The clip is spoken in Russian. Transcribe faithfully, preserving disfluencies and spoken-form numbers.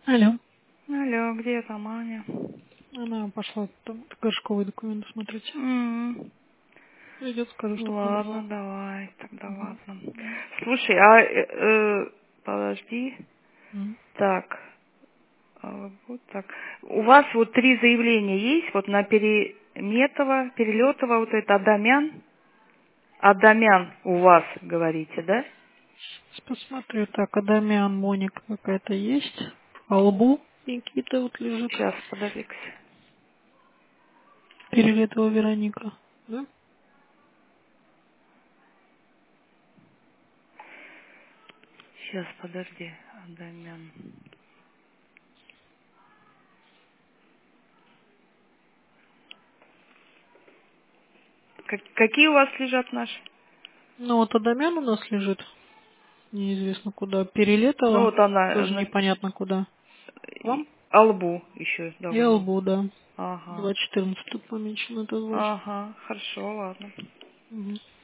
Алло. Алло, где там Аня? Она пошла там горшковые документы смотреть. М, Придет, скажу, чтоб Ладно, набрала. давай, тогда Угу. ладно. Слушай, а э, э, подожди. М. Так, а, вот так. У вас вот три заявления есть, вот на Переметова, Перелетова, вот это Адамян. Адамян у вас, говорите, да? Сейчас посмотрю. Так, Адамян, Моника какая-то есть. А лбу Никита вот лежит. Сейчас, подожди-ка. Перелетова Вероника. Да? Сейчас, подожди, Адамян. Как- какие у вас лежат наши? Ну вот Адамян у нас лежит. Неизвестно куда. Ну Перелетова. вот она, Тоже она непонятно куда. и- Вам? Албу еще И давно. лбу, да. Ага. два четырнадцать тут помечено, это значит. Ага, хорошо, ладно. Угу.